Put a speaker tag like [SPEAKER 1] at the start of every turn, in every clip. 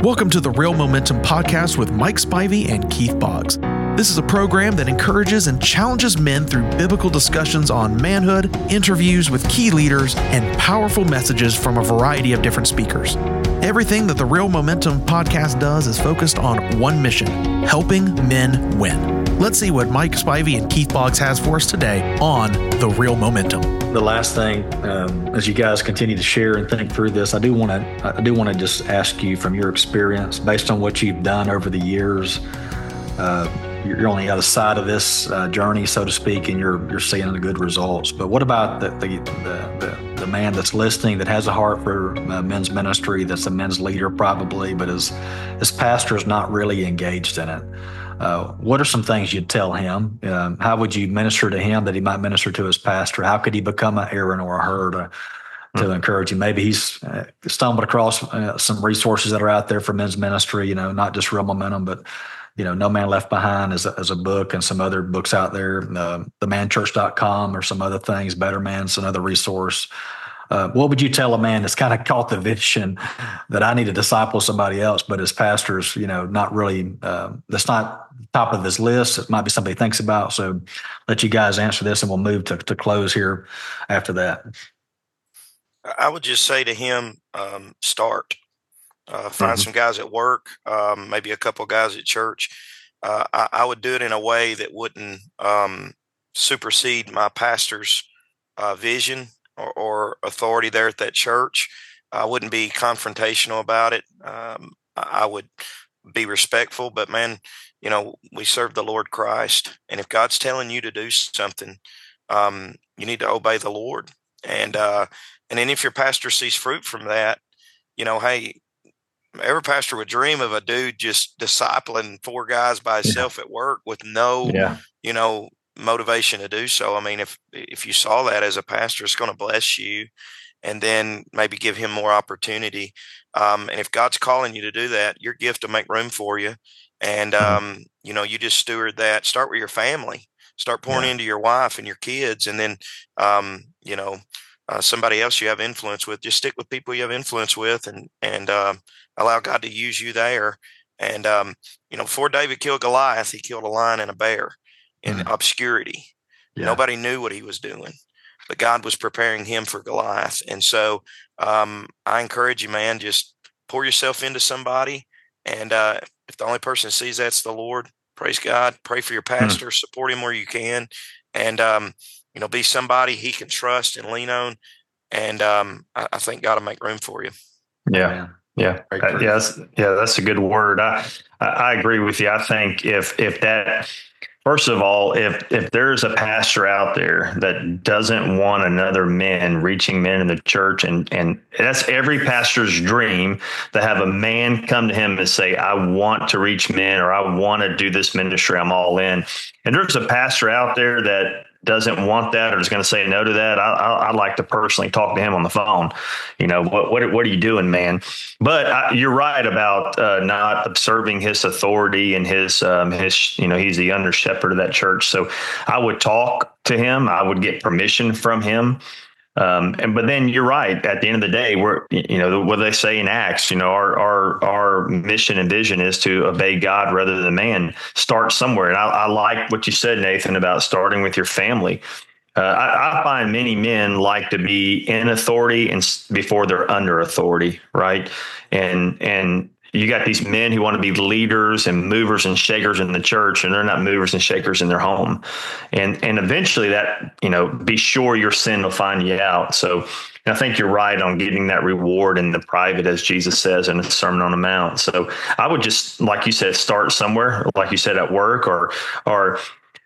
[SPEAKER 1] Welcome to the Real Momentum Podcast with Mike Spivey and Keith Boggs. This is a program that encourages and challenges men through biblical discussions on manhood, interviews with key leaders, and powerful messages from a variety of different speakers. Everything that the Real Momentum Podcast does is focused on one mission: helping men win. Let's see what Mike Spivey and Keith Boggs has for us today on the Real Momentum.
[SPEAKER 2] The last thing, as you guys continue to share and think through this, I do want to just ask you, from your experience, based on what you've done over the years. You're on the other side of this journey, so to speak, and you're seeing the good results. But what about the man that's listening, that has a heart for men's ministry, that's a men's leader probably, but his pastor is not really engaged in it? What are some things you'd tell him? How would you minister to him that he might minister to his pastor? How could he become an Aaron or a Hur to encourage him? Maybe he's stumbled across some resources that are out there for men's ministry, not just Real Momentum, but No Man Left Behind as a book, and some other books out there, themanchurch.com or some other things, Better Man's another resource. What would you tell a man that's kind of caught the vision that I need to disciple somebody else, but his pastor's, not really, that's not top of his list? It might be something he thinks about. So let you guys answer this, and we'll move to close here after that.
[SPEAKER 3] I would just say to him, start. Find some guys at work, maybe a couple guys at church. I would do it in a way that wouldn't supersede my pastor's vision or authority there at that church. I wouldn't be confrontational about it. I would be respectful, but man, we serve the Lord Christ. And if God's telling you to do something, you need to obey the Lord. And then if your pastor sees fruit from that, hey, every pastor would dream of a dude just discipling 4 guys by himself at work with no, motivation to do so. I mean, if you saw that as a pastor, it's going to bless you, and then maybe give him more opportunity. And if God's calling you to do that, your gift will make room for you. And, you just steward that. Start with your family. Start pouring into your wife and your kids. And then, somebody else you have influence with, just stick with people you have influence with, and allow God to use you there. And, before David killed Goliath, he killed a lion and a bear in obscurity. Yeah. Nobody knew what he was doing, but God was preparing him for Goliath. And so I encourage you, man, just pour yourself into somebody. And if the only person sees that's the Lord, praise God. Pray for your pastor, support him where you can. And, be somebody he can trust and lean on. And I think God will make room for you.
[SPEAKER 4] Yeah. Yeah. That's a good word. I agree with you. I think if that, first of all, if there's a pastor out there that doesn't want another reaching men in the church, and that's every pastor's dream, to have a man come to him and say, I want to reach men, or I want to do this ministry, I'm all in. And there's a pastor out there that doesn't want that, or is going to say no to that, I'd like to personally talk to him on the phone. What are you doing, man? But you're right about not observing his authority and his he's the under shepherd of that church. So I would talk to him. I would get permission from him. But then you're right. At the end of the day, what they say in Acts, our mission and vision is to obey God rather than man. Start somewhere. And I like what you said, Nathan, about starting with your family. I find many men like to be in authority and before they're under authority, right? And you got these men who want to be leaders and movers and shakers in the church, and they're not movers and shakers in their home. And eventually that, be sure your sin will find you out. So I think you're right on getting that reward in the private, as Jesus says in the Sermon on the Mount. So I would just, like you said, start somewhere, like you said, at work while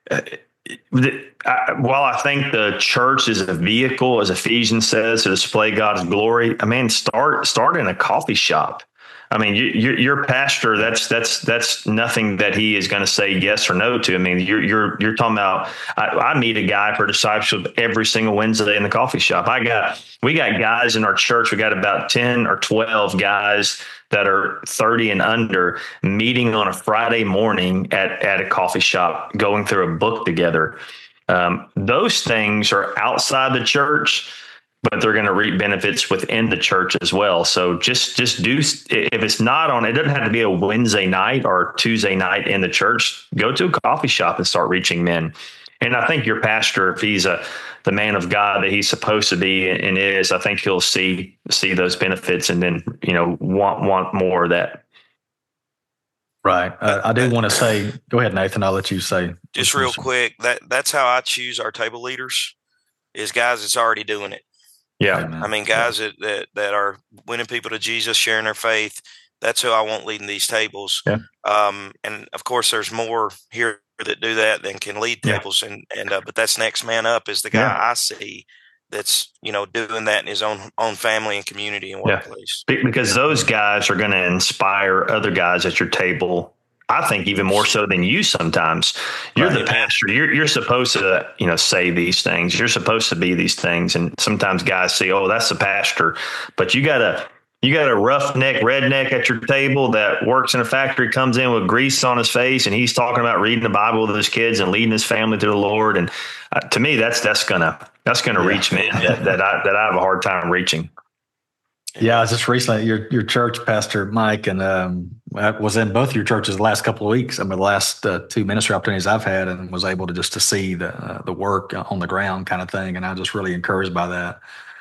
[SPEAKER 4] I think the church is a vehicle, as Ephesians says, to display God's glory, start in a coffee shop. I mean, your pastor, that's nothing that he is going to say yes or no to. I mean, you're talking about, I meet a guy for discipleship every single Wednesday in the coffee shop. We got guys in our church. We got about 10 or 12 guys that are 30 and under meeting on a Friday morning at a coffee shop, going through a book together. Those things are outside the church, but they're going to reap benefits within the church as well. So just do, if it's not on, it doesn't have to be a Wednesday night or Tuesday night in the church. Go to a coffee shop and start reaching men. And I think your pastor, if he's the man of God that he's supposed to be and is, I think he'll see those benefits and then, want more of that.
[SPEAKER 2] Right. I do want to say, go ahead, Nathan. I'll let you say.
[SPEAKER 3] Just real quick, that's how I choose our table leaders, is guys that's already doing it.
[SPEAKER 4] Yeah.
[SPEAKER 2] Amen.
[SPEAKER 3] I mean, guys that are winning people to Jesus, sharing their faith. That's who I want leading these tables.
[SPEAKER 4] Yeah.
[SPEAKER 3] And of course, there's more here that do that than can lead tables. But that's next man up is the guy I see that's, doing that in his own family and community and workplace.
[SPEAKER 4] Because those guys are going to inspire other guys at your table. I think even more so than you sometimes. You're the pastor. You're supposed to, say these things. You're supposed to be these things. And sometimes guys say, oh, that's the pastor. But you got a roughneck redneck at your table that works in a factory, comes in with grease on his face, and he's talking about reading the Bible with his kids and leading his family to the Lord. And to me, that's gonna reach men that I have a hard time reaching.
[SPEAKER 2] Yeah, I was just recently your church, Pastor Mike, and I was in both your churches the last couple of weeks. I mean, the last 2 ministry opportunities I've had, and was able to see the work on the ground kind of thing, and I was just really encouraged by that.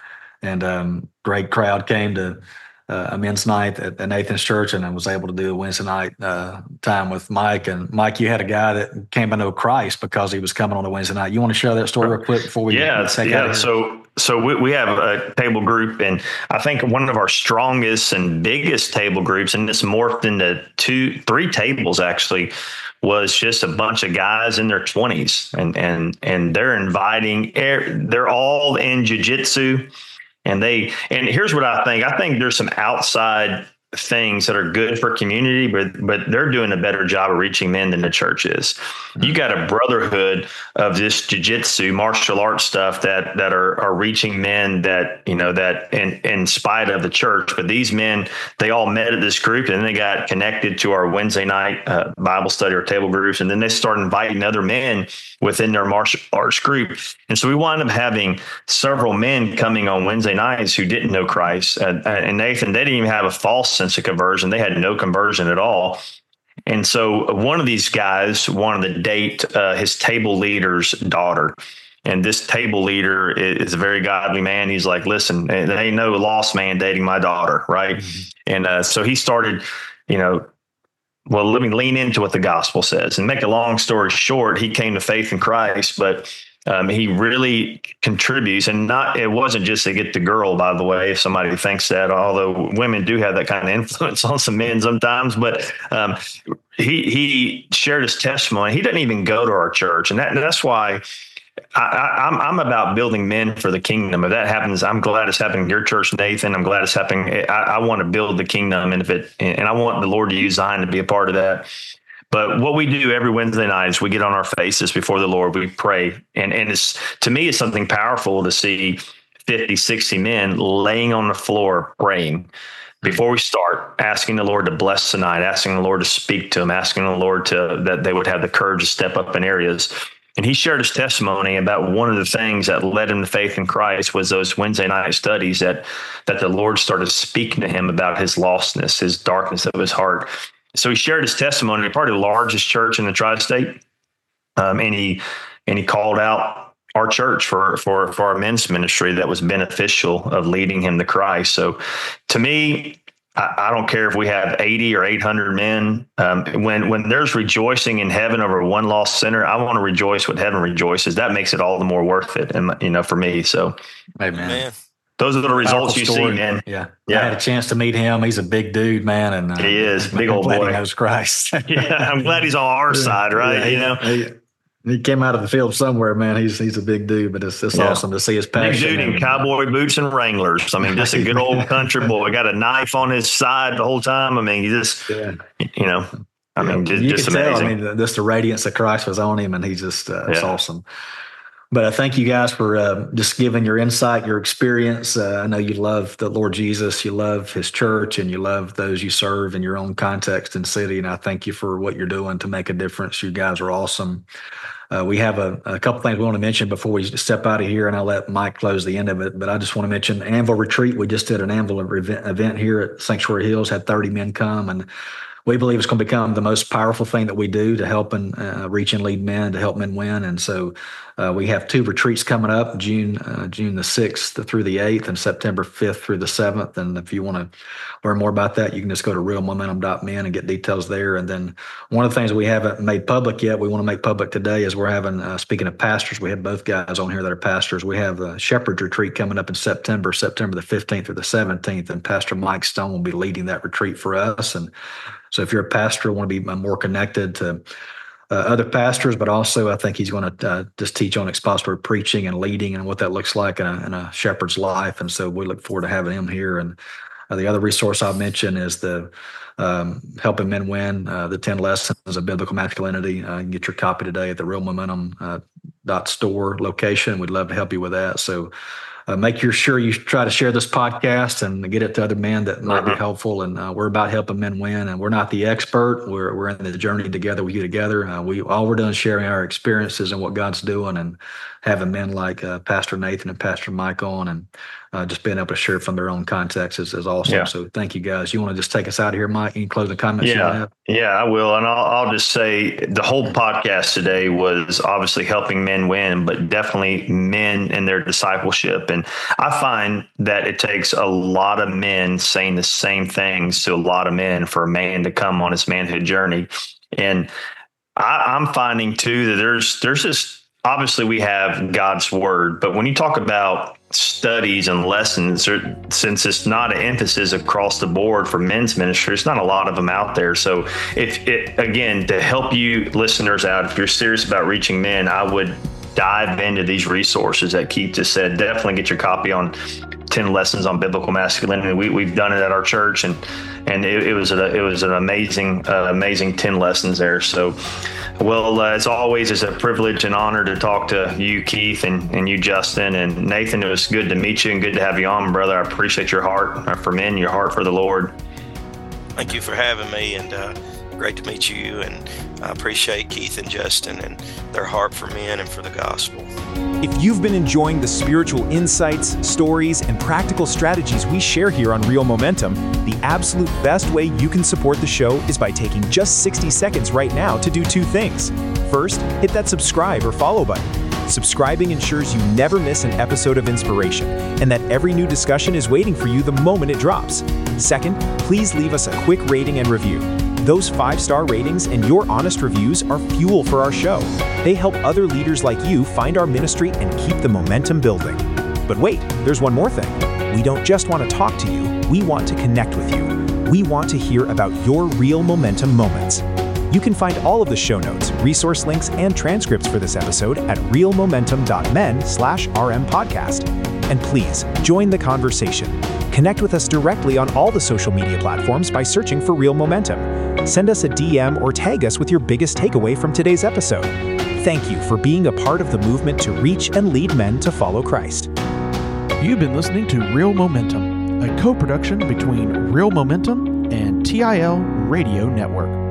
[SPEAKER 2] And great crowd came to a men's night at Nathan's church, and I was able to do a Wednesday night time with Mike. And Mike, you had a guy that came to know Christ because he was coming on a Wednesday night. You want to share that story real quick before we take out of here?
[SPEAKER 4] So we have a table group, and I think one of our strongest and biggest table groups, and it's morphed into 3 tables actually, was just a bunch of guys in their 20s, and they're inviting. They're all in jiu-jitsu. And here's what I think there's some outside things that are good for community, but they're doing a better job of reaching men than the church is. You got a brotherhood of this jiu-jitsu martial arts stuff that are reaching men that in spite of the church. But these men, they all met at this group, and then they got connected to our Wednesday night Bible study or table groups, and then they started inviting other men within their martial arts group. And so we wound up having several men coming on Wednesday nights who didn't know Christ. And Nathan, they didn't even have a false sense of conversion. They had no conversion at all. And so one of these guys wanted to date his table leader's daughter. And this table leader is a very godly man. He's like, listen, there ain't no lost man dating my daughter, right? Mm-hmm. And so he started, well, let me lean into what the gospel says. And make a long story short, he came to faith in Christ, but he really contributes, and it wasn't just to get the girl, by the way, if somebody thinks that, although women do have that kind of influence on some men sometimes. But he shared his testimony. He doesn't even go to our church, and that's why I'm about building men for the kingdom. If that happens, I'm glad it's happening in your church, Nathan. I'm glad it's happening. I want to build the kingdom, and I want the Lord to use Zion to be a part of that. But what we do every Wednesday night is we get on our faces before the Lord. We pray. And to me, it's something powerful to see 50, 60 men laying on the floor praying before we start, asking the Lord to bless tonight, asking the Lord to speak to them, asking the Lord that they would have the courage to step up in areas. And he shared his testimony about one of the things that led him to faith in Christ was those Wednesday night studies that the Lord started speaking to him about his lostness, his darkness of his heart. So he shared his testimony, part of the largest church in the tri-state, and he called out our church for our men's ministry that was beneficial of leading him to Christ. So to me, I don't care if we have 80 or 800 men. When there's rejoicing in heaven over one lost sinner, I want to rejoice what heaven rejoices. That makes it all the more worth it, and for me. So,
[SPEAKER 2] amen.
[SPEAKER 4] Those are the results you see, man.
[SPEAKER 2] Yeah. I had a chance to meet him. He's a big dude, man. And
[SPEAKER 4] he is big old boy.
[SPEAKER 2] He knows Christ.
[SPEAKER 4] Yeah, I'm glad he's on our side, right?
[SPEAKER 2] Yeah, he came out of the field somewhere, man. He's a big dude, but it's awesome to see his passion.
[SPEAKER 4] Big dude in cowboy boots and Wranglers. I mean, just a good old country boy. Got a knife on his side the whole time. I mean, he just, just
[SPEAKER 2] amazing. Tell, I mean, just the radiance of Christ was on him, and he's just, it's awesome. But I thank you guys for just giving your insight, your experience. I know you love the Lord Jesus, you love his church, and you love those you serve in your own context and city. And I thank you for what you're doing to make a difference. You guys are awesome. We have a couple things we want to mention before we step out of here, and I'll let Mike close the end of it. But I just want to mention Anvil Retreat. We just did an Anvil event here at Sanctuary Hills, had 30 men come, and we believe it's going to become the most powerful thing that we do to help and reach and lead men, to help men win. And so we have 2 retreats coming up, June the 6th through the 8th and September 5th through the 7th. And if you want to learn more about that, you can just go to realmomentum.men and get details there. And then one of the things we haven't made public yet, we want to make public today, is we're having, speaking of pastors, we have both guys on here that are pastors. We have a Shepherd's Retreat coming up in September the 15th through the 17th. And Pastor Mike Stone will be leading that retreat for us. And so if you're a pastor, want to be more connected to other pastors, but also I think he's going to just teach on expository preaching and leading and what that looks like in a shepherd's life. And so we look forward to having him here. And the other resource I'll mention is the Helping Men Win, the 10 Lessons of Biblical Masculinity. You can get your copy today at the realmomentum.store location. We'd love to help you with that. So make sure you try to share this podcast and get it to other men that might be helpful. And we're about helping men win, and we're not the expert. We're in the journey together with you together. All we're doing is sharing our experiences and what God's doing, and having men like Pastor Nathan and Pastor Mike on, and just being able to share from their own context is awesome. Yeah. So thank you, guys. You want to just take us out of here, Mike? Any closing comments you have?
[SPEAKER 4] Yeah, I will. And I'll just say the whole podcast today was obviously helping men win, but definitely men in their discipleship. And I find that it takes a lot of men saying the same things to a lot of men for a man to come on his manhood journey. And I'm finding too that there's just, obviously we have God's word, but when you talk about studies and lessons, since it's not an emphasis across the board for men's ministry, there's not a lot of them out there. So again, to help you listeners out, if you're serious about reaching men, I would dive into these resources that Keith just said. Definitely get your copy on 10 Lessons on Biblical Masculinity. We've done it at our church, and it was an amazing 10 lessons there. So, well, as always, it's a privilege and honor to talk to you, Keith, and you, Justin, and Nathan. It was good to meet you and good to have you on, brother. I appreciate your heart for men, your heart for the Lord.
[SPEAKER 3] Thank you for having me, and great to meet you. And I appreciate Keith and Justin and their heart for men and for the gospel.
[SPEAKER 5] If you've been enjoying the spiritual insights, stories, and practical strategies we share here on Real Momentum, the absolute best way you can support the show is by taking just 60 seconds right now to do 2 things. First, hit that subscribe or follow button. Subscribing ensures you never miss an episode of inspiration, and that every new discussion is waiting for you the moment it drops. Second, please leave us a quick rating and review. Those 5-star ratings and your honest reviews are fuel for our show. They help other leaders like you find our ministry and keep the momentum building. But wait, there's one more thing. We don't just want to talk to you, we want to connect with you. We want to hear about your real momentum moments. You can find all of the show notes, resource links, and transcripts for this episode at realmomentum.men/RM podcast. And please, join the conversation. Connect with us directly on all the social media platforms by searching for Real Momentum. Send us a DM or tag us with your biggest takeaway from today's episode. Thank you for being a part of the movement to reach and lead men to follow Christ.
[SPEAKER 1] You've been listening to Real Momentum, a co-production between Real Momentum and TIL Radio Network.